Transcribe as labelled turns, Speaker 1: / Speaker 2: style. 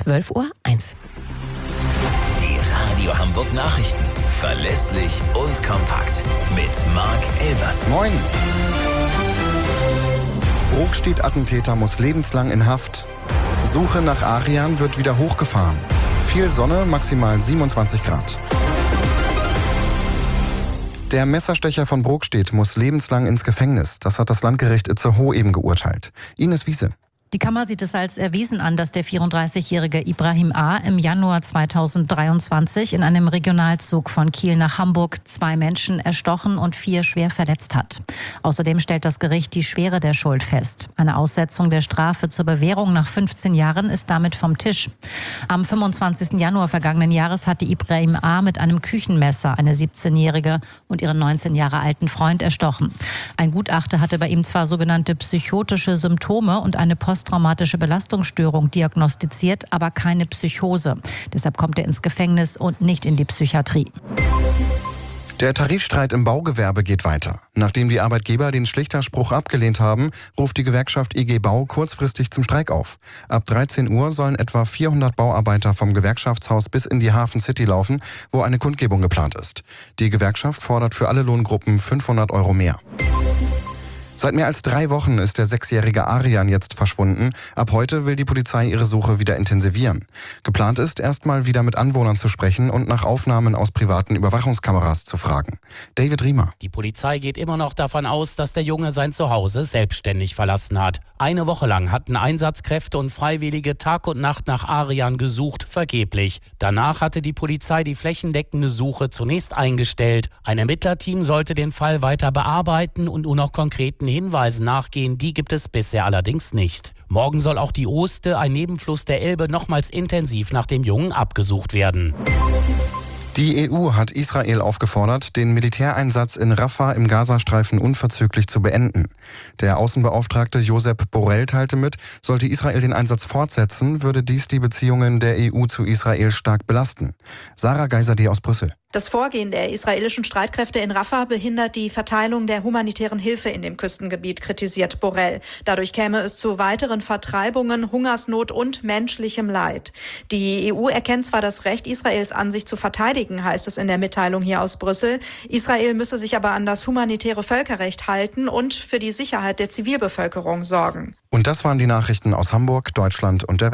Speaker 1: 12:01 Uhr.
Speaker 2: Die Radio Hamburg Nachrichten. Verlässlich und kompakt. Mit Marc Elvers.
Speaker 3: Moin. Brokstedt-Attentäter muss lebenslang in Haft. Suche nach Arian wird wieder hochgefahren. Viel Sonne, maximal 27 Grad. Der Messerstecher von Brokstedt muss lebenslang ins Gefängnis. Das hat das Landgericht Itzehoe eben geurteilt. Ines Wiese.
Speaker 4: Die Kammer sieht es als erwiesen an, dass der 34-jährige Ibrahim A. im Januar 2023 in einem Regionalzug von Kiel nach Hamburg 2 Menschen erstochen und 4 schwer verletzt hat. Außerdem stellt das Gericht die Schwere der Schuld fest. Eine Aussetzung der Strafe zur Bewährung nach 15 Jahren ist damit vom Tisch. Am 25. Januar vergangenen Jahres hatte Ibrahim A. mit einem Küchenmesser eine 17-jährige und ihren 19 Jahre alten Freund erstochen. Ein Gutachter hatte bei ihm zwar sogenannte psychotische Symptome und eine posttraumatische Belastungsstörung diagnostiziert, aber keine Psychose. Deshalb kommt er ins Gefängnis und nicht in die Psychiatrie.
Speaker 3: Der Tarifstreit im Baugewerbe geht weiter. Nachdem die Arbeitgeber den Schlichterspruch abgelehnt haben, ruft die Gewerkschaft IG Bau kurzfristig zum Streik auf. Ab 13 Uhr sollen etwa 400 Bauarbeiter vom Gewerkschaftshaus bis in die Hafen City laufen, wo eine Kundgebung geplant ist. Die Gewerkschaft fordert für alle Lohngruppen 500 € mehr. Seit mehr als 3 Wochen ist der 6-jährige Arian jetzt verschwunden. Ab heute will die Polizei ihre Suche wieder intensivieren. Geplant ist, erstmal wieder mit Anwohnern zu sprechen und nach Aufnahmen aus privaten Überwachungskameras zu fragen. David Riemer.
Speaker 5: Die Polizei geht immer noch davon aus, dass der Junge sein Zuhause selbstständig verlassen hat. Eine Woche lang hatten Einsatzkräfte und Freiwillige Tag und Nacht nach Arian gesucht, vergeblich. Danach hatte die Polizei die flächendeckende Suche zunächst eingestellt. Ein Ermittlerteam sollte den Fall weiter bearbeiten und nur noch konkreten Hinweisen nachgehen, die gibt es bisher allerdings nicht. Morgen soll auch die Oste, ein Nebenfluss der Elbe, nochmals intensiv nach dem Jungen abgesucht werden.
Speaker 3: Die EU hat Israel aufgefordert, den Militäreinsatz in Rafah im Gazastreifen unverzüglich zu beenden. Der Außenbeauftragte Josep Borrell teilte mit, sollte Israel den Einsatz fortsetzen, würde dies die Beziehungen der EU zu Israel stark belasten. Sarah Geiserde aus Brüssel.
Speaker 6: Das Vorgehen der israelischen Streitkräfte in Rafah behindert die Verteilung der humanitären Hilfe in dem Küstengebiet, kritisiert Borrell. Dadurch käme es zu weiteren Vertreibungen, Hungersnot und menschlichem Leid. Die EU erkennt zwar das Recht Israels an, sich zu verteidigen, heißt es in der Mitteilung hier aus Brüssel. Israel müsse sich aber an das humanitäre Völkerrecht halten und für die Sicherheit der Zivilbevölkerung sorgen.
Speaker 3: Und das waren die Nachrichten aus Hamburg, Deutschland und der Welt.